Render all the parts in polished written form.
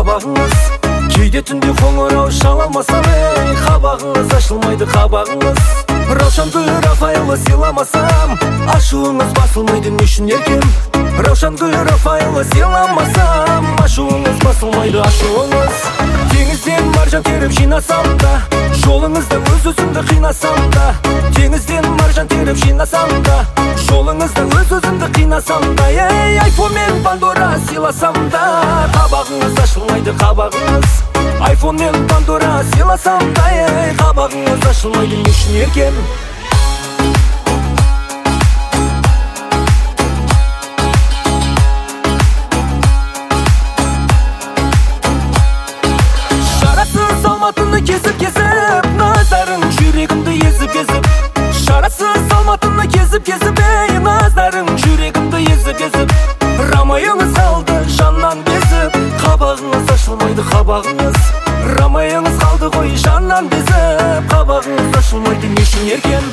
қабағыңыз. Кейде түнде қоңырау шала алмасам, қабағыңыз ашылмайды қабағыңыз. Раушан гүл Рафаэлла сыйламасам, ашуыңыз басылмайды не үшін еркем. Раушан гүл Рафаэлла сыйламасам, ашуыңыз басылмайды ашуыңыз. Теңізден маржан теріп жинасам да, жолыңызда өз-өзімді қинасам да. Теңізден маржан теріп жинасам да, жолыңызда өз-өзімді қинасам да. Айфон мен Пандора сыйласам да, қабағыңыз ашылмайды қабағыңыз. Айфон мен Пандора сыйласам да, қабағыңыз ашылмайды не үшін еркем. Шарасыз алматыны кезіп-кезіп, назарың жүрегімді езіп-езіп. Шарасыз алматыны кезіп-кезіп, назарың жүрегімді езіп-езіп. Рамайыңыз қалды жаннан безіп, қабағыңыз ашылмайды қабағыңыз. Рамайыңыз қалды ғой жаннан безіп, қабағыңыз ашылмайды не үшін еркем.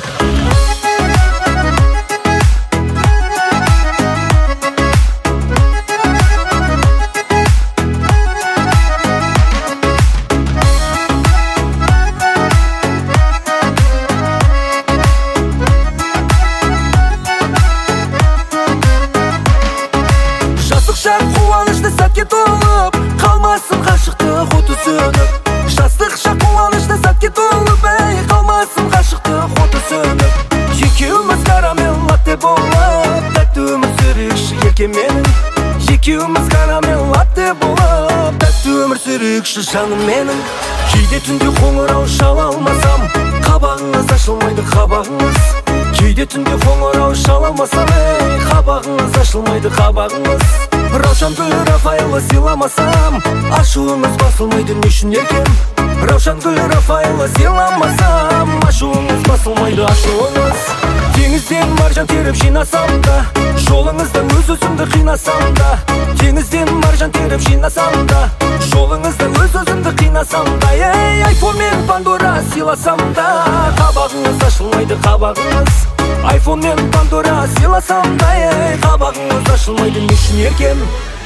Шақ қуанышты сәтке толып, қалмасын ғашықтық оты сөніп. Жастық шақ қуанышты сәтке толып, қалмасын ғашықтық оты сөніп. Екеуміз карамел латте болып, тәтті өмір сүрейікші еркем менің. Екеуміз карамел латте болып, тәтті өмір сүрейікші жаным менің. Кейде түнде қоңырау шала алмасам, қабағыңыз ашылмайды қабағыңыз. Кейде түнде қоңырау шала алмасам, қабағыңыз ашылмайды қабағыңыз. Раушан гүл Рафаэлла сыйламасам, ашуыңыз басылмайды не үшін еркем. Раушан гүл Рафаэлла сыйламасам, ашуыңыз басылмайды ашуыңыз. Теңізден маржан теріп жинасам да, жолыңызда өз-өзімді қинасам да. Теңізден маржан теріп жинасам да, жолыңызда өз-өзімді қинасам да. Айфон мен Пандора сыйласам да, қабағыңыз ашылмайды қабағыңыз. Айфон мен Пандора сыйласам да, қабағыңыз ашылмайды не үшін еркем.